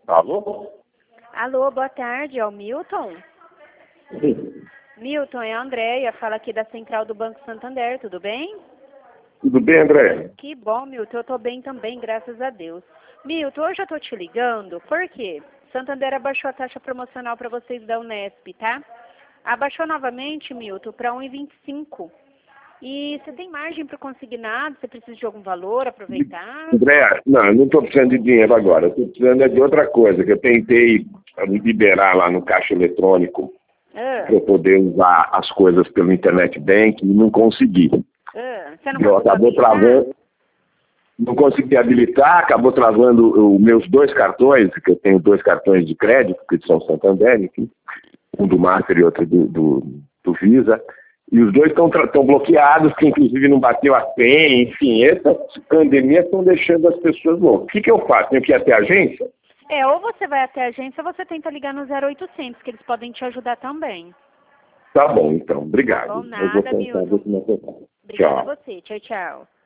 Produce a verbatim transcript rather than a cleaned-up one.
Alô? Alô, boa tarde, é o Milton? Sim. Milton, é a Andréia, fala aqui da Central do Banco Santander, tudo bem? Tudo bem, André? Que bom, Milton, eu tô bem também, graças a Deus. Milton, hoje eu tô te ligando, por quê? Santander abaixou a taxa promocional para vocês da Unesp, tá? Abaixou novamente, Milton, para um vírgula vinte e cinco. E você tem margem para consignado? Você precisa de algum valor, aproveitar? André, não, eu não estou precisando de dinheiro agora. Eu estou precisando é de outra coisa, que eu tentei liberar lá no caixa eletrônico Ah, para eu poder usar as coisas pelo internet bank e não consegui. ah, você não Eu conseguiu acabou habilitar? travando, não consegui habilitar, acabou travando os meus dois cartões, que eu tenho dois cartões de crédito, que são Santander, enfim, um do Master e outro do, do, do Visa. E os dois estão bloqueados, que inclusive não bateu a senha, enfim, essas pandemias estão deixando as pessoas loucas. O que, que eu faço? Tenho que ir até a agência? É, ou você vai até a agência ou você tenta ligar no zero oitocentos, que eles podem te ajudar também. Tá bom, então. Obrigado. Tá bom, Eu vou nada, tentar ver Milton. como é que eu faço. Obrigada a Tchau. você. Tchau, tchau.